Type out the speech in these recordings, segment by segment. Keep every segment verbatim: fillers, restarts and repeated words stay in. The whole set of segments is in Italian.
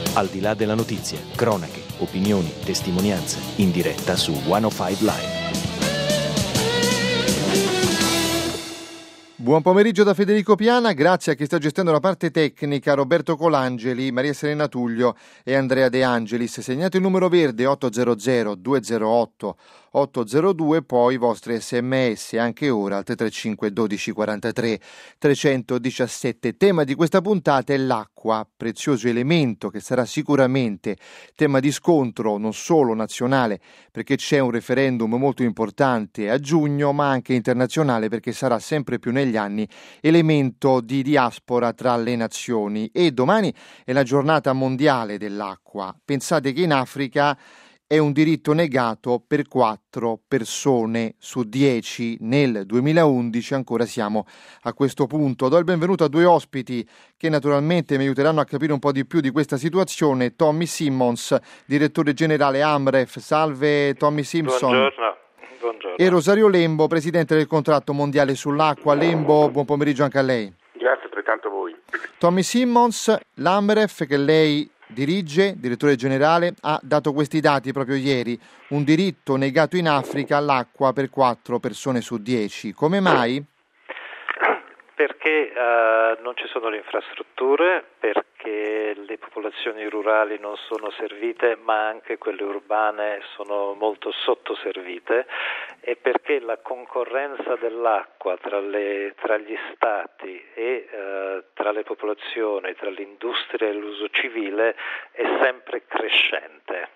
Al di là della notizia, cronache, opinioni, testimonianze, in diretta su centocinque Live. Buon pomeriggio da Federico Piana, grazie a chi sta gestendo la parte tecnica, Roberto Colangeli, Maria Serena Tullio e Andrea De Angelis. Segnate il numero verde otto zero zero due zero otto otto zero due, poi i vostri sms anche ora al tre tre cinque dodici quarantatré trecentodiciassette. Tema di questa puntata è l'acqua, prezioso elemento che sarà sicuramente tema di scontro non solo nazionale, perché c'è un referendum molto importante a giugno, ma anche internazionale, perché sarà sempre più negli anni elemento di diaspora tra le nazioni. E domani è la giornata mondiale dell'acqua. Pensate che in Africa è un diritto negato per quattro persone su dieci. Nel duemilaundici ancora siamo a questo punto. Do il benvenuto a due ospiti che naturalmente mi aiuteranno a capire un po' di più di questa situazione. Tommy Simmons, direttore generale Amref. Salve Tommy Simpson. Buongiorno. Buongiorno. E Rosario Lembo, presidente del contratto mondiale sull'acqua. Lembo, buon pomeriggio anche a lei. Grazie altrettanto a voi. Tommy Simmons, l'Amref che lei dirige, direttore generale, ha dato questi dati proprio ieri: un diritto negato in Africa all'acqua per quattro persone su dieci. Come mai? Perché uh, non ci sono le infrastrutture, perché le popolazioni rurali non sono servite, ma anche quelle urbane sono molto sottoservite, e perché la concorrenza dell'acqua tra, le, tra gli stati e uh, tra le popolazioni, tra l'industria e l'uso civile è sempre crescente.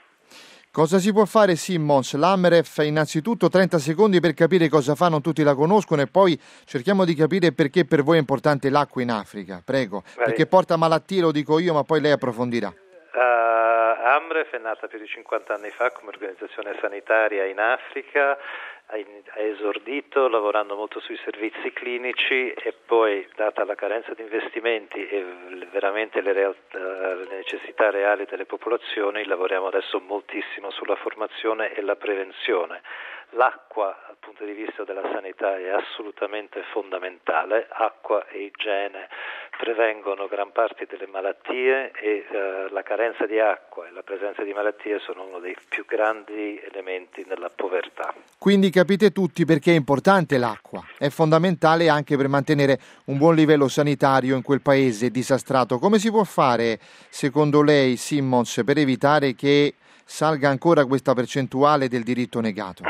Cosa si può fare, Simmons? L'Amref, innanzitutto trenta secondi per capire cosa fa, non tutti la conoscono, e poi cerchiamo di capire perché per voi è importante l'acqua in Africa. Prego, Vai. Perché porta malattie, lo dico io, ma poi lei approfondirà. Uh, Amref è nata più di cinquanta anni fa come organizzazione sanitaria in Africa, ha, in, ha esordito lavorando molto sui servizi clinici, e poi, data la carenza di investimenti e veramente le, realtà, le necessità reali delle popolazioni, lavoriamo adesso moltissimo sulla formazione e la prevenzione. L'acqua dal punto di vista della sanità è assolutamente fondamentale. Acqua e igiene prevengono gran parte delle malattie, e eh, la carenza di acqua e la presenza di malattie sono uno dei più grandi elementi nella povertà. Quindi capite tutti perché è importante l'acqua, è fondamentale anche per mantenere un buon livello sanitario in quel paese disastrato. Come si può fare, secondo lei, Simmons, per evitare che salga ancora questa percentuale del diritto negato?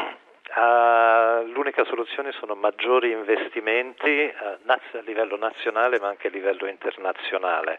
Uh, l'unica soluzione sono maggiori investimenti uh, naz- a livello nazionale, ma anche a livello internazionale.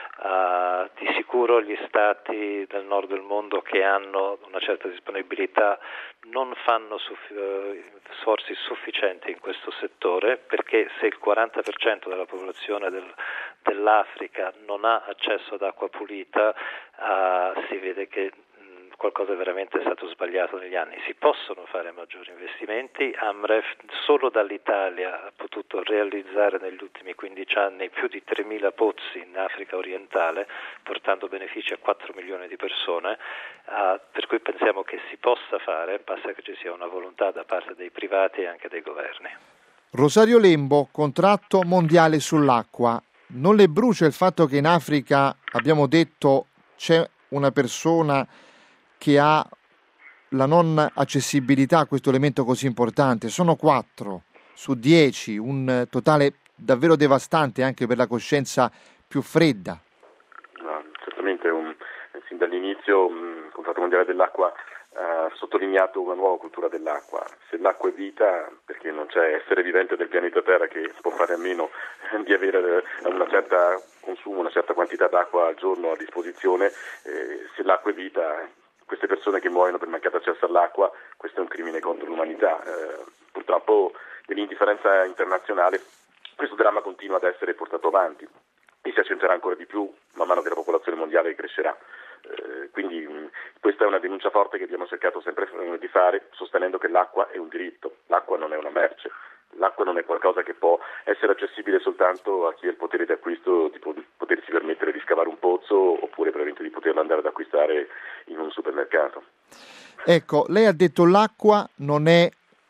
Uh, di sicuro gli stati del nord del mondo che hanno una certa disponibilità non fanno suff- uh, sforzi sufficienti in questo settore, perché se il quaranta per cento della popolazione del, dell'Africa non ha accesso ad acqua pulita, uh, si vede che qualcosa veramente è stato sbagliato negli anni. Si possono fare maggiori investimenti. Amref solo dall'Italia ha potuto realizzare negli ultimi quindici anni più di tremila pozzi in Africa orientale, portando benefici a quattro milioni di persone, uh, per cui pensiamo che si possa fare, basta che ci sia una volontà da parte dei privati e anche dei governi. Rosario Lembo, contratto mondiale sull'acqua. Non le brucia il fatto che in Africa, abbiamo detto, c'è una persona che ha la non accessibilità a questo elemento così importante? Sono quattro su dieci, un totale davvero devastante anche per la coscienza più fredda. No, certamente un, sin dall'inizio il contratto mondiale dell'acqua ha sottolineato una nuova cultura dell'acqua. Se l'acqua è vita, perché non c'è essere vivente del pianeta Terra che può fare a meno di avere una certa consumo, una certa quantità d'acqua al giorno a disposizione, eh, se l'acqua è vita, queste persone che muoiono per mancato accesso all'acqua, questo è un crimine contro l'umanità. Eh, purtroppo nell'indifferenza internazionale questo dramma continua ad essere portato avanti e si accentuerà ancora di più man mano che la popolazione mondiale crescerà. Eh, quindi mh, questa è una denuncia forte che abbiamo cercato sempre eh, di fare, sostenendo che l'acqua è un diritto, l'acqua non è una merce. L'acqua non è qualcosa che può essere accessibile soltanto a chi ha il potere di acquisto di potersi permettere di scavare un pozzo, oppure veramente di poterla andare ad acquistare in un supermercato. Ecco, lei ha detto l'acqua non è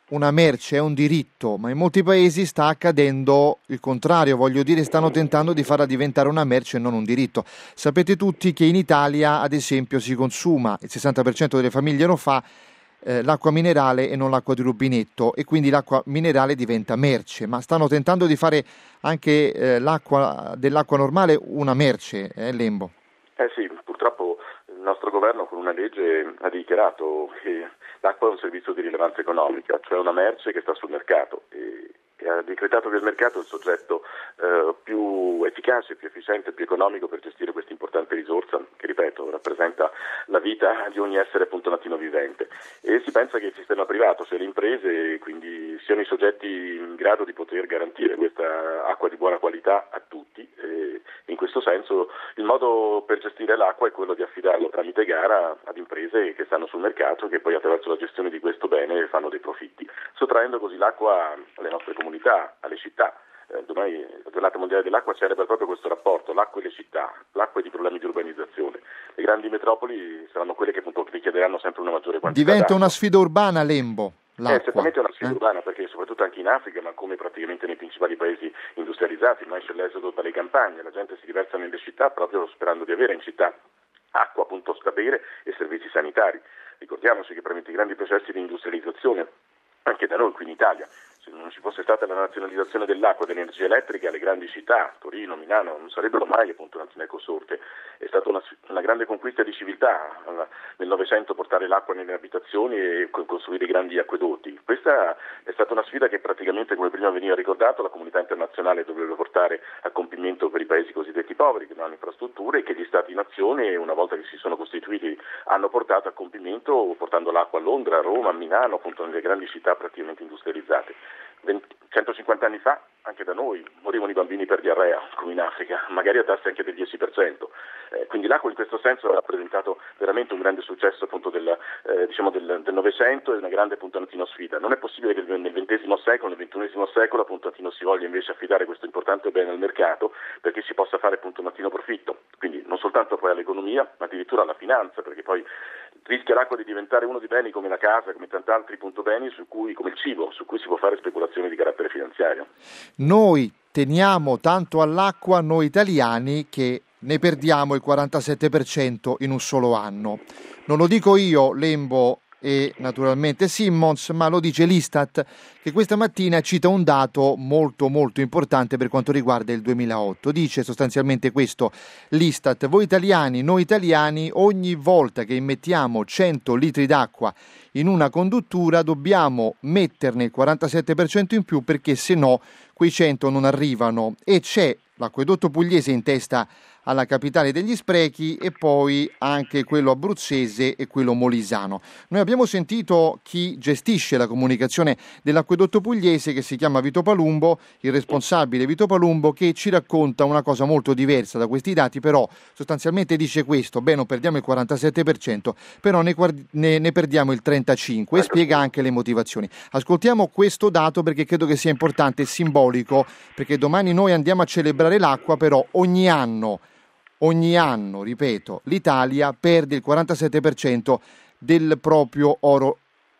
una merce, è un diritto, ma in molti paesi sta accadendo il contrario, voglio dire, stanno tentando di farla diventare una merce e non un diritto. Sapete tutti che in Italia, ad esempio, si consuma, il sessanta per cento delle famiglie lo fa, eh, l'acqua minerale e non l'acqua di rubinetto, e quindi l'acqua minerale diventa merce, ma stanno tentando di fare anche eh, l'acqua dell'acqua normale una merce, eh, Lembo? Eh sì, purtroppo il nostro governo con una legge ha dichiarato che l'acqua è un servizio di rilevanza economica, cioè una merce che sta sul mercato, e, e ha decretato che il mercato è il soggetto eh, più efficace, più efficiente, più economico per gestire questa importante risorsa che, ripeto, rappresenta la vita di ogni essere appunto latino vivente. E si pensa che il sistema privato, cioè le imprese, quindi siano i soggetti in grado di poter garantire questa acqua di buona qualità a tutti. E in questo senso il modo per gestire l'acqua è quello di affidarlo tramite gara ad imprese che stanno sul mercato, che poi attraverso la gestione di questo bene fanno dei profitti, sottraendo così l'acqua alle nostre comunità, alle città. Eh, domani la giornata mondiale dell'acqua celebra proprio questo rapporto, l'acqua e le città, l'acqua e i problemi di urbanizzazione. Le grandi metropoli saranno quelle che appunto richiederanno sempre una maggiore quantità Diventa d'acqua. una sfida urbana, Lembo, l'acqua. È certamente una sfida eh? urbana, perché soprattutto anche in Africa, ma come praticamente nei principali paesi industrializzati, ormai c'è l'esodo dalle campagne, la gente si riversa nelle città proprio sperando di avere in città acqua appunto da bere e servizi sanitari. Ricordiamoci che per i grandi processi di industrializzazione, anche da noi qui in Italia, se non ci fosse stata la nazionalizzazione dell'acqua e dell'energia elettrica, le grandi città, Torino, Milano, non sarebbero mai appunto nazioni ecosorte. È stata una, una grande conquista di civiltà nel Novecento portare l'acqua nelle abitazioni e costruire grandi acquedotti. Questa è stata una sfida che praticamente, come prima veniva ricordato, la comunità internazionale dovrebbe portare a compimento per i paesi cosiddetti poveri che non hanno infrastrutture, e che gli stati-nazione, una volta che si sono costituiti, hanno portato a compimento portando l'acqua a Londra, a Roma, a Milano, appunto nelle grandi città praticamente industrializzate. centocinquanta anni fa anche da noi morivano i bambini per diarrea, come in Africa, magari a tassi anche del dieci per cento. Eh, quindi l'acqua in questo senso ha rappresentato veramente un grande successo appunto del, eh, diciamo del, del Novecento, e una grande appunto sfida. Non è possibile che nel ventesimo secolo, nel ventunesimo secolo appunto si voglia invece affidare questo importante bene al mercato, perché si possa fare appunto un attimo profitto, quindi non soltanto poi all'economia, ma addirittura alla finanza, perché poi rischia l'acqua di diventare uno dei beni come la casa, come tanti altri punto beni su cui, come il cibo, su cui si può fare speculazione di carattere finanziario. Noi teniamo tanto all'acqua, noi italiani, che ne perdiamo il quarantasette per cento in un solo anno. Non lo dico io, Lembo, e naturalmente Simmons, ma lo dice l'Istat, che questa mattina cita un dato molto molto importante per quanto riguarda il duemilaotto. Dice sostanzialmente questo l'Istat: voi italiani, noi italiani, ogni volta che immettiamo cento litri d'acqua in una conduttura dobbiamo metterne il quarantasette per cento in più, perché se no quei cento non arrivano, e c'è l'acquedotto pugliese in testa alla capitale degli sprechi, e poi anche quello abruzzese e quello molisano. Noi abbiamo sentito chi gestisce la comunicazione dell'acquedotto pugliese, che si chiama Vito Palumbo, il responsabile Vito Palumbo, che ci racconta una cosa molto diversa da questi dati, però sostanzialmente dice questo: beh, non perdiamo il quarantasette per cento, però ne, ne, ne perdiamo il trentacinque per cento, e spiega anche le motivazioni. Ascoltiamo questo dato perché credo che sia importante e simbolico, perché domani noi andiamo a celebrare l'acqua, però ogni anno Ogni anno, ripeto, l'Italia perde il quarantasette per cento del proprio oro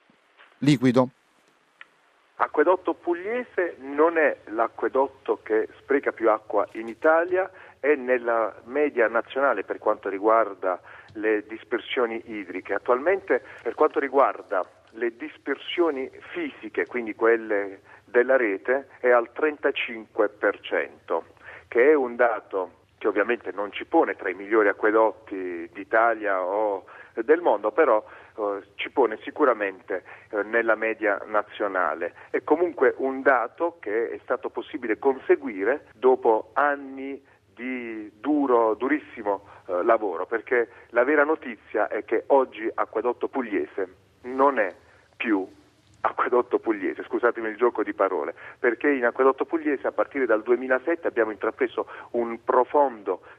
liquido. Acquedotto pugliese non è l'acquedotto che spreca più acqua in Italia, è nella media nazionale per quanto riguarda le dispersioni idriche. Attualmente, per quanto riguarda le dispersioni fisiche, quindi quelle della rete, è al trentacinque per cento, che è un dato che ovviamente non ci pone tra i migliori acquedotti d'Italia o del mondo, però eh, ci pone sicuramente eh, nella media nazionale. È comunque un dato che è stato possibile conseguire dopo anni di duro, durissimo eh, lavoro, perché la vera notizia è che oggi Acquedotto Pugliese non è più Acquedotto Pugliese, scusatemi il gioco di parole, perché in Acquedotto Pugliese a partire dal duemilasette abbiamo intrapreso un profondo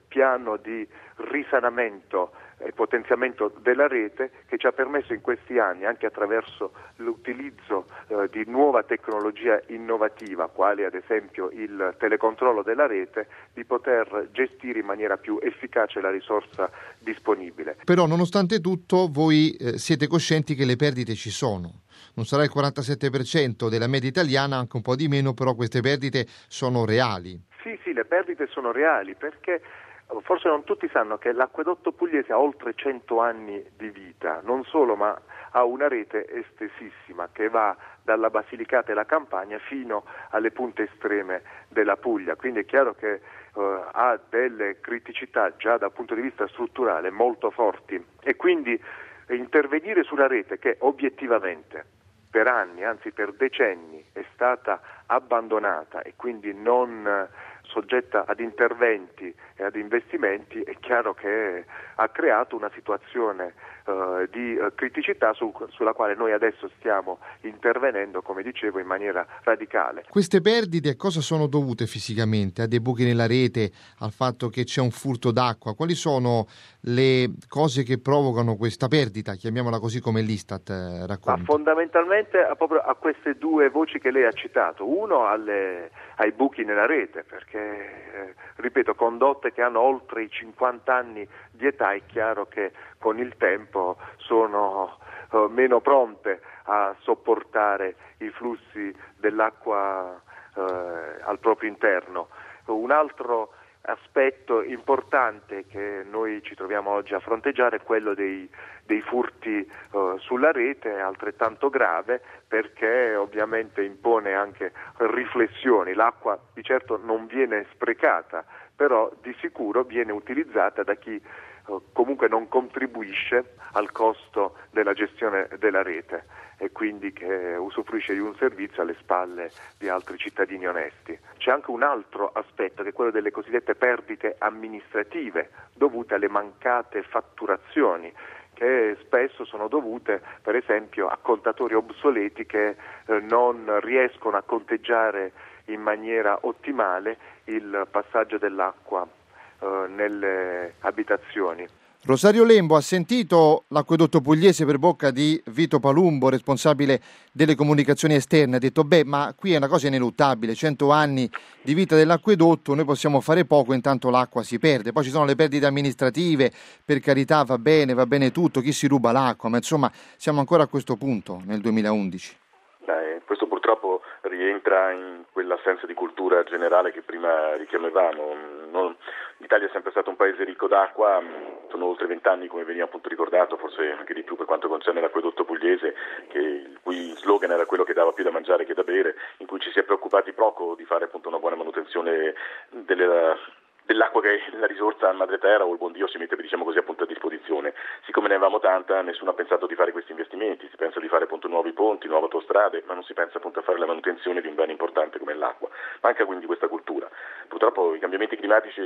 piano di risanamento e potenziamento della rete che ci ha permesso in questi anni, anche attraverso l'utilizzo eh, di nuova tecnologia innovativa, quale ad esempio il telecontrollo della rete, di poter gestire in maniera più efficace la risorsa disponibile. Però nonostante tutto voi eh, siete coscienti che le perdite ci sono. Non sarà il quarantasette per cento della media italiana, anche un po' di meno, però queste perdite sono reali. Sì, sì, le perdite sono reali perché forse non tutti sanno che l'acquedotto pugliese ha oltre cento anni di vita, non solo, ma ha una rete estesissima che va dalla Basilicata e la Campania fino alle punte estreme della Puglia, quindi è chiaro che eh, ha delle criticità già dal punto di vista strutturale molto forti e quindi intervenire sulla rete che obiettivamente per anni, anzi per decenni è stata abbandonata e quindi non soggetta ad interventi e ad investimenti, è chiaro che ha creato una situazione eh, di eh, criticità su, sulla quale noi adesso stiamo intervenendo, come dicevo, in maniera radicale. Queste perdite a cosa sono dovute fisicamente? A dei buchi nella rete, al fatto che c'è un furto d'acqua? Quali sono le cose che provocano questa perdita, chiamiamola così come l'Istat eh, racconta? Ma fondamentalmente a, proprio a queste due voci che lei ha citato, uno alle, ai buchi nella rete, perché eh, ripeto, condotte che hanno oltre i cinquanta anni di età è chiaro che con il tempo sono eh, meno pronte a sopportare i flussi dell'acqua eh, al proprio interno. Un altro aspetto importante che noi ci troviamo oggi a fronteggiare è quello dei, dei furti eh, sulla rete, è altrettanto grave perché ovviamente impone anche riflessioni. L'acqua di certo non viene sprecata, però di sicuro viene utilizzata da chi eh, comunque non contribuisce al costo della gestione della rete e quindi che usufruisce di un servizio alle spalle di altri cittadini onesti. C'è anche un altro aspetto che è quello delle cosiddette perdite amministrative dovute alle mancate fatturazioni, che spesso sono dovute per esempio a contatori obsoleti che eh, non riescono a conteggiare in maniera ottimale il passaggio dell'acqua eh, nelle abitazioni. Rosario Lembo ha sentito l'acquedotto pugliese per bocca di Vito Palumbo, responsabile delle comunicazioni esterne. Ha detto, beh, ma qui è una cosa ineluttabile, cento anni di vita dell'acquedotto, noi possiamo fare poco, intanto l'acqua si perde. Poi ci sono le perdite amministrative, per carità va bene, va bene tutto, chi si ruba l'acqua, ma insomma siamo ancora a questo punto nel duemilaundici. Eh, questo purtroppo rientra in quell'assenza di cultura generale che prima richiamavamo. Non, l'Italia è sempre stato un paese ricco d'acqua, sono oltre vent'anni, come veniva appunto ricordato, forse anche di più per quanto concerne l'acquedotto pugliese, che il cui slogan era quello che dava più da mangiare che da bere, in cui ci si è preoccupati poco di fare appunto una buona manutenzione delle, dell'acqua che la risorsa madre terra o il buon Dio si mette, diciamo così, appunto a disposizione. Siccome ne avevamo tanta, nessuno ha pensato di fare questi investimenti, si pensa di fare appunto nuovi ponti, nuove autostrade, ma non si pensa appunto a fare la manutenzione di un bene importante come l'acqua. Manca quindi questa cultura. Purtroppo i cambiamenti climatici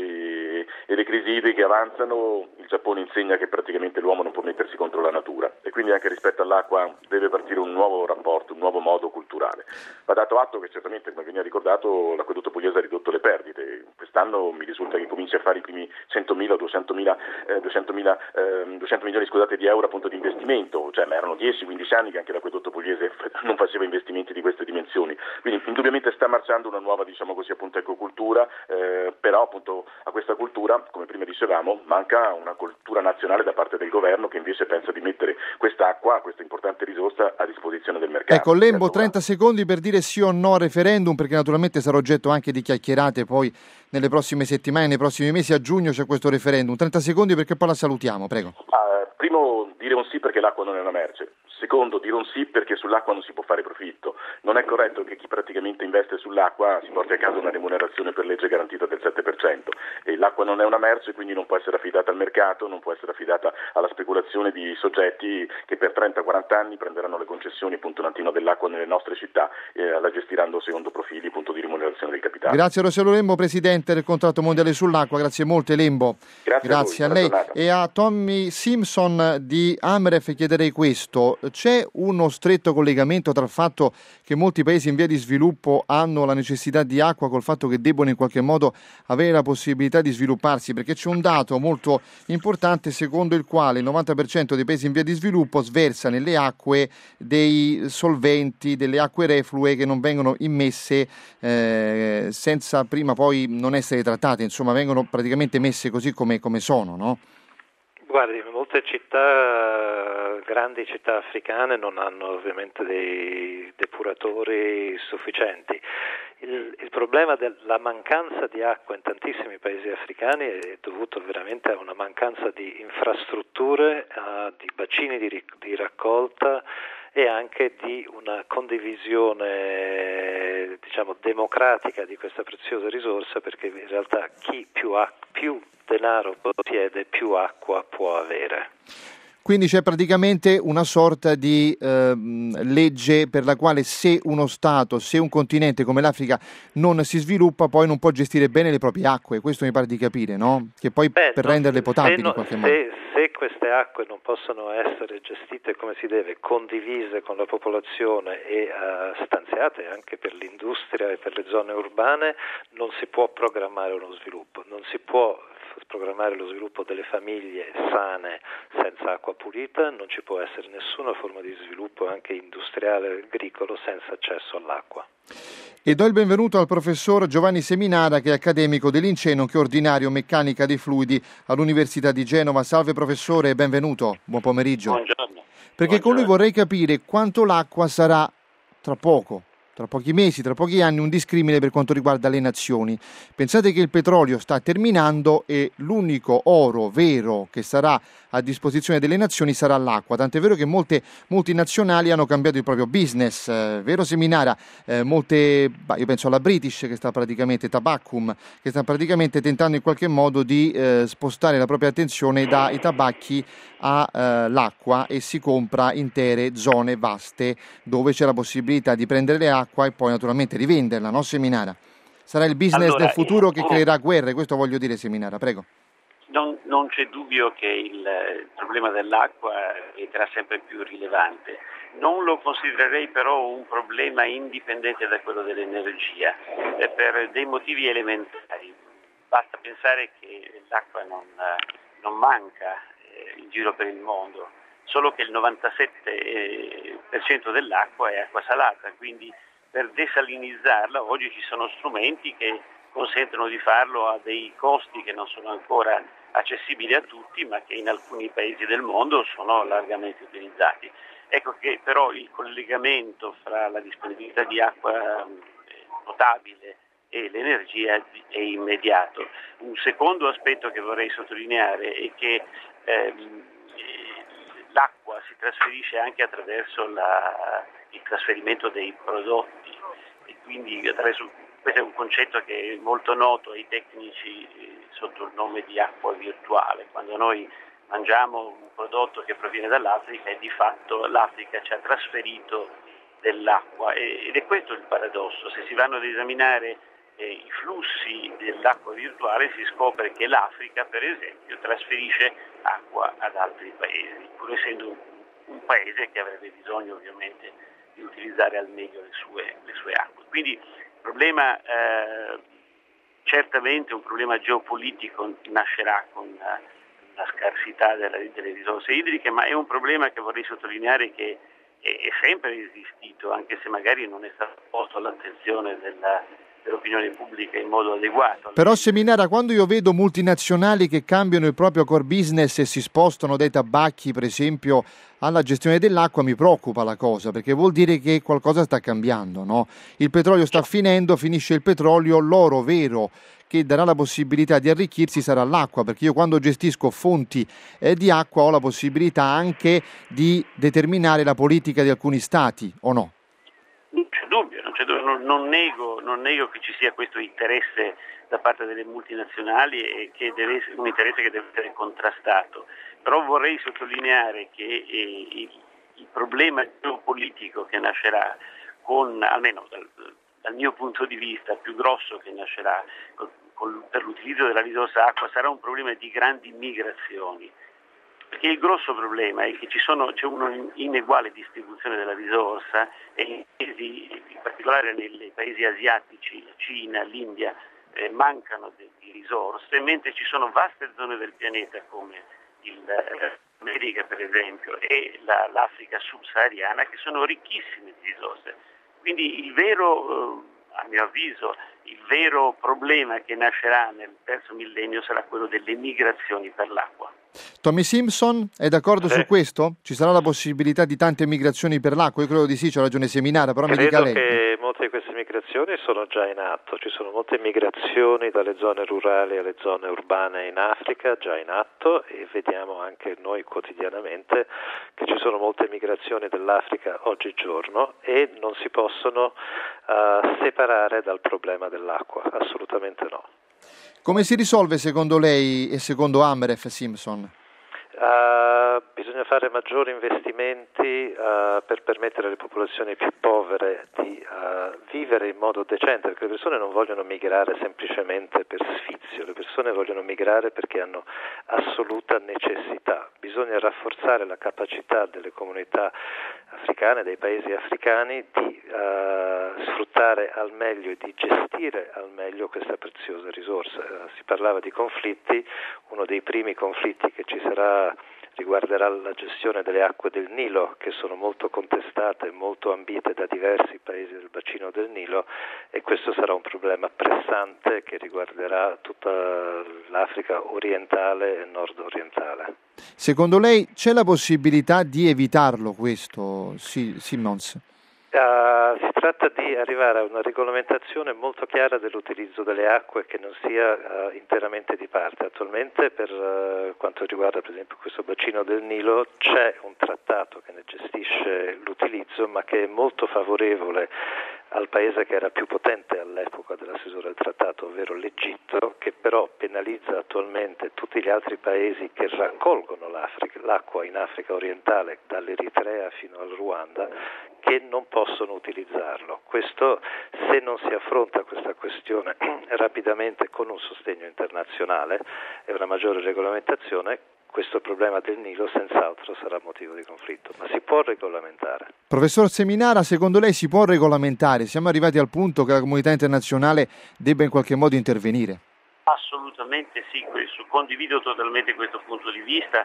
e le crisi idriche avanzano, il Giappone insegna che praticamente l'uomo non può mettersi contro la natura e quindi anche rispetto all'acqua deve partire un nuovo rapporto, un nuovo modo culturale. Va dato atto che certamente, come veniva ricordato, l'acquedotto pugliese ha ridotto le perdite. Quest'anno mi risulta che comincia a fare i primi centomila o duecentomila, eh, duecentomila, eh, duecento milioni scusate, di euro appunto di investimento, cioè ma erano dieci quindici anni che anche l'acquedotto pugliese non faceva investimenti di queste dimensioni. Quindi indubbiamente sta marciando una nuova, diciamo così, appunto ecocultura, eh, però appunto a questa cultura, come prima dicevamo, manca una cultura nazionale da parte del governo che invece pensa di mettere quest'acqua, questa importante risorsa a disposizione del mercato. Ecco, Lembo, trenta secondi per dire sì o no al referendum, perché naturalmente sarà oggetto anche di chiacchierate poi nelle prossime settimane, nei prossimi mesi. A giugno c'è questo referendum. trenta secondi perché poi la salutiamo, prego. Ah, primo, dire un sì perché l'acqua non è una merce. Secondo, dire un sì perché sull'acqua non si può fare profitto. Non è corretto che chi praticamente investe sull'acqua si porti a casa una remunerazione per legge garantita del sette per cento. E l'acqua non è una merce, quindi non può essere affidata al mercato, non può essere affidata alla speculazione di soggetti che per trenta quaranta anni prenderanno le concessioni appunto un attimo dell'acqua nelle nostre città e la gestiranno secondo profili appunto di remunerazione del capitale. Grazie Rosario Lembo, presidente del contratto mondiale sull'acqua. Grazie molte Lembo. Grazie, Grazie a, a lei. E a Tommy Simpson di Amref chiederei questo. c'è uno stretto collegamento tra il fatto che molti paesi in via di sviluppo hanno la necessità di acqua col fatto che debbono in qualche modo avere la possibilità di svilupparsi? Perché c'è un dato molto importante secondo il quale il novanta per cento dei paesi in via di sviluppo sversa nelle acque dei solventi, delle acque reflue che non vengono immesse eh, senza prima poi non essere trattate, insomma vengono praticamente messe così come, come sono, no? Guardi, molte città, grandi città africane non hanno ovviamente dei depuratori sufficienti. Il, il problema della mancanza di acqua in tantissimi paesi africani è dovuto veramente a una mancanza di infrastrutture, a, di bacini di, di raccolta e anche di una condivisione, diciamo, democratica di questa preziosa risorsa, perché in realtà chi più ha più denaro possiede, più acqua può avere. Quindi c'è praticamente una sorta di eh, legge per la quale se uno Stato, se un continente come l'Africa non si sviluppa, poi non può gestire bene le proprie acque. Questo mi pare di capire, no? Che poi Beh, per non, renderle potabili no, in qualche se, modo. Se queste acque non possono essere gestite come si deve, condivise con la popolazione e uh, stanziate anche per l'industria e per le zone urbane, non si può programmare uno sviluppo, non si può programmare lo sviluppo delle famiglie sane senza acqua pulita, non ci può essere nessuna forma di sviluppo anche industriale e agricolo senza accesso all'acqua. E do il benvenuto al professor Giovanni Seminara, che è accademico dell'INCE, nonché ordinario meccanica dei fluidi all'Università di Genova. Salve professore e benvenuto, buon pomeriggio. Buongiorno. Perché Buongiorno. con lui vorrei capire quanto l'acqua sarà tra poco, tra pochi mesi, tra pochi anni, un discrimine per quanto riguarda le nazioni. Pensate che il petrolio sta terminando e l'unico oro vero che sarà a disposizione delle nazioni sarà l'acqua, tant'è vero che molte multinazionali hanno cambiato il proprio business, eh, vero Seminara? Eh, molte, bah, io penso alla British che sta praticamente, Tabacum, che sta praticamente tentando in qualche modo di eh, spostare la propria attenzione dai tabacchi all'acqua eh, e si compra intere zone vaste dove c'è la possibilità di prendere l'acqua e poi naturalmente rivenderla, no Seminara? Sarà il business allora, del futuro eh, che creerà guerre, questo voglio dire Seminara, prego. Non, non c'è dubbio che il, il problema dell'acqua diventerà sempre più rilevante. Non lo considererei però un problema indipendente da quello dell'energia, eh, per dei motivi elementari. Basta pensare che l'acqua non, non manca eh, in giro per il mondo, solo che il novantasette per cento dell'acqua è acqua salata, quindi per desalinizzarla oggi ci sono strumenti che consentono di farlo a dei costi che non sono ancora accessibili a tutti, ma che in alcuni paesi del mondo sono largamente utilizzati. Ecco che però il collegamento fra la disponibilità di acqua potabile e l'energia è immediato. Un secondo aspetto che vorrei sottolineare è che ehm, l'acqua si trasferisce anche attraverso la, il trasferimento dei prodotti e quindi attraverso, questo è un concetto che è molto noto ai tecnici sotto il nome di acqua virtuale. Quando noi mangiamo un prodotto che proviene dall'Africa e di fatto l'Africa ci ha trasferito dell'acqua ed è questo il paradosso. Se si vanno ad esaminare eh, i flussi dell'acqua virtuale si scopre che l'Africa per esempio trasferisce acqua ad altri paesi, pur essendo un, un paese che avrebbe bisogno ovviamente di utilizzare al meglio le sue, le sue acque. Quindi il problema eh, certamente un problema geopolitico nascerà con uh, la scarsità delle, delle risorse idriche, ma è un problema che vorrei sottolineare che è, è sempre esistito, anche se magari non è stato posto all'attenzione della, dell'opinione pubblica in modo adeguato. Però Seminara, quando io vedo multinazionali che cambiano il proprio core business e si spostano dai tabacchi per esempio alla gestione dell'acqua, mi preoccupa la cosa, perché vuol dire che qualcosa sta cambiando, no? Il petrolio sta finendo, finisce il petrolio, l'oro vero che darà la possibilità di arricchirsi sarà l'acqua, perché io quando gestisco fonti eh, di acqua ho la possibilità anche di determinare la politica di alcuni stati, o no? Non c'è dubbio, non, c'è dubbio. Non, non, nego, non nego che ci sia questo interesse da parte delle multinazionali e che deve essere un interesse che deve essere contrastato, però vorrei sottolineare che eh, il, il problema geopolitico che nascerà con, almeno dal, dal mio punto di vista, più grosso che nascerà con, con, per l'utilizzo della risorsa acqua sarà un problema di grandi migrazioni. Perché il grosso problema è che ci sono, c'è un'ineguale distribuzione della risorsa e in, paesi, in particolare nei paesi asiatici, la Cina, l'India, eh, mancano di, di risorse, mentre ci sono vaste zone del pianeta come l'America per esempio e la, l'Africa subsahariana che sono ricchissime di risorse. Quindi il vero, eh, a mio avviso, il vero problema che nascerà nel terzo millennio sarà quello delle migrazioni per l'acqua. Tommy Simpson è d'accordo Sì. su questo? Ci sarà la possibilità di tante migrazioni per l'acqua? Io credo di sì, c'ha ragione Seminara, però Credo mi dica lei. che molte di queste migrazioni sono già in atto, ci sono molte migrazioni dalle zone rurali alle zone urbane in Africa già in atto e vediamo anche noi quotidianamente che ci sono molte migrazioni dell'Africa oggigiorno e non si possono uh, separare dal problema dell'acqua, assolutamente no. Come si risolve secondo lei e secondo Amref Simpson? Uh, bisogna fare maggiori investimenti uh, per permettere alle popolazioni più povere di uh, vivere in modo decente, perché le persone non vogliono migrare semplicemente per sfizio, le persone vogliono migrare perché hanno assoluta necessità. Bisogna rafforzare la capacità delle comunità africane, dei paesi africani di uh, sfruttare al meglio e di gestire al meglio questa preziosa risorsa. Uh, si parlava di conflitti, uno dei primi conflitti che ci sarà riguarderà la gestione delle acque del Nilo, che sono molto contestate e molto ambite da diversi paesi del bacino del Nilo, e questo sarà un problema pressante che riguarderà tutta l'Africa orientale e nord-orientale. Secondo lei c'è la possibilità di evitarlo questo, Simmons? Uh, si tratta di arrivare a una regolamentazione molto chiara dell'utilizzo delle acque che non sia uh, interamente di parte. Attualmente per uh, quanto riguarda per esempio questo bacino del Nilo c'è un trattato che ne gestisce l'utilizzo ma che è molto favorevole al paese che era più potente all'epoca della stesura del trattato, ovvero l'Egitto, che però penalizza attualmente tutti gli altri paesi che raccolgono l'acqua in Africa orientale, dall'Eritrea fino al Ruanda, che non possono utilizzarlo. Questo, se non si affronta questa questione rapidamente con un sostegno internazionale e una maggiore regolamentazione, questo problema del Nilo senz'altro sarà motivo di conflitto, ma si può regolamentare. Professor Seminara, secondo lei si può regolamentare? Siamo arrivati al punto che la comunità internazionale debba in qualche modo intervenire? Assolutamente sì, questo, condivido totalmente questo punto di vista.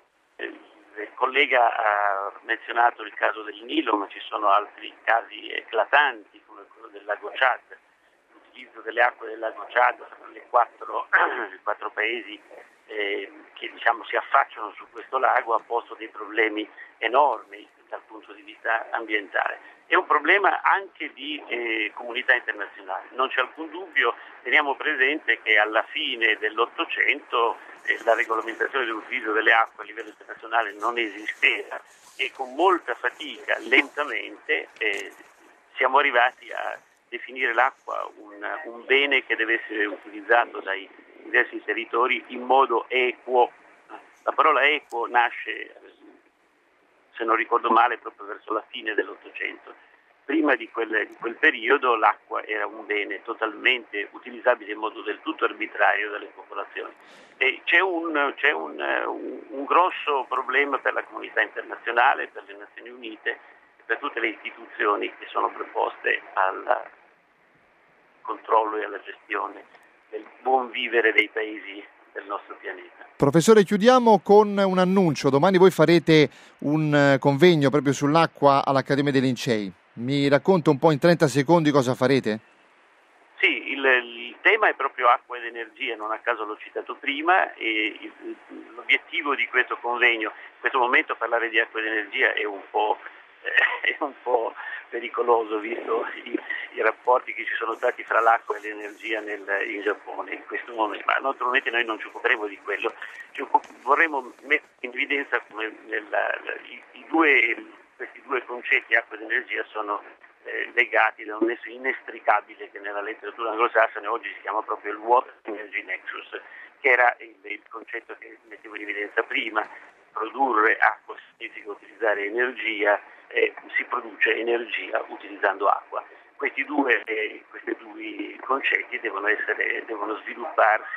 Il collega ha menzionato il caso del Nilo, ma ci sono altri casi eclatanti come quello del lago Chad. L'utilizzo delle acque del lago Chad, le quattro, i quattro paesi eh, che diciamo si affacciano su questo lago ha posto dei problemi enormi dal punto di vista ambientale. È un problema anche di eh, comunità internazionale, non c'è alcun dubbio. Teniamo presente che alla fine dell'Ottocento eh, la regolamentazione dell'utilizzo delle acque a livello internazionale non esisteva e con molta fatica, lentamente, eh, siamo arrivati a definire l'acqua un, un bene che deve essere utilizzato dai diversi territori in modo equo. La parola equo nasce, se non ricordo male, proprio verso la fine dell'Ottocento. Prima di quel, di quel periodo l'acqua era un bene totalmente utilizzabile in modo del tutto arbitrario dalle popolazioni. E c'è un, c'è un, un, un grosso problema per la comunità internazionale, per le Nazioni Unite, per tutte le istituzioni che sono preposte al controllo e alla gestione del buon vivere dei paesi del nostro pianeta. Professore, chiudiamo con un annuncio. Domani voi farete un convegno proprio sull'acqua all'Accademia dei Lincei. Mi racconta un po' in trenta secondi cosa farete? Sì, il, il tema è proprio acqua ed energia, non a caso l'ho citato prima, e il, l'obiettivo di questo convegno, in questo momento parlare di acqua ed energia è un po', eh, è un po' pericoloso visto i, i rapporti che ci sono stati fra l'acqua e l'energia nel, in Giappone in questo momento, ma naturalmente noi non ci occuperemo di quello, ci occup- vorremmo mettere in evidenza come nella, i, i due, questi due concetti, acqua ed energia, sono eh, legati da un nesso inestricabile che nella letteratura anglosassone oggi si chiama proprio il Water Energy Nexus, che era il, il concetto che mettevo in evidenza prima. Produrre acqua significa utilizzare energia, e si produce energia utilizzando acqua. Questi due, eh, questi due concetti devono, essere, devono svilupparsi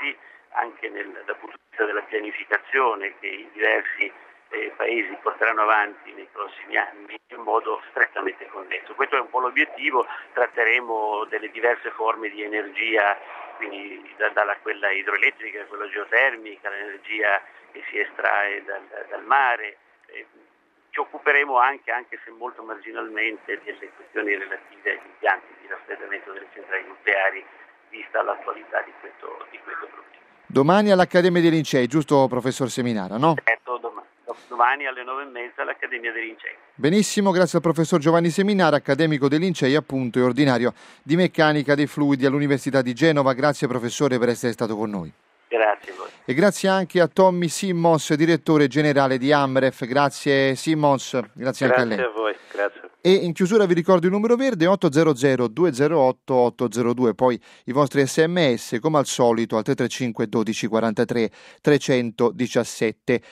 anche nel, dal punto di vista della pianificazione che i diversi eh, paesi porteranno avanti nei prossimi anni in modo strettamente connesso. Questo è un po' l'obiettivo. Tratteremo delle diverse forme di energia, quindi da, dalla quella idroelettrica, quella geotermica, l'energia che si estrae dal, dal mare. Eh, ci occuperemo anche, anche se molto marginalmente, delle questioni relative agli impianti di raffreddamento delle centrali nucleari, vista l'attualità di questo, di questo problema. Domani all'Accademia dei Lincei, giusto professor Seminara, no? Certo, domani, domani alle nove e mezza all'Accademia dei Lincei. Benissimo, grazie al professor Giovanni Seminara, accademico dei Lincei appunto e ordinario di meccanica dei fluidi all'Università di Genova. Grazie professore per essere stato con noi. Grazie a voi. E grazie anche a Tommy Simmons, direttore generale di Amref. Grazie Simmons, grazie, grazie anche a lei. Grazie a voi, grazie. E in chiusura vi ricordo il numero verde otto zero zero due zero otto otto zero due, poi i vostri sms come al solito al tre tre cinque dodici quarantatré trecentodiciassette.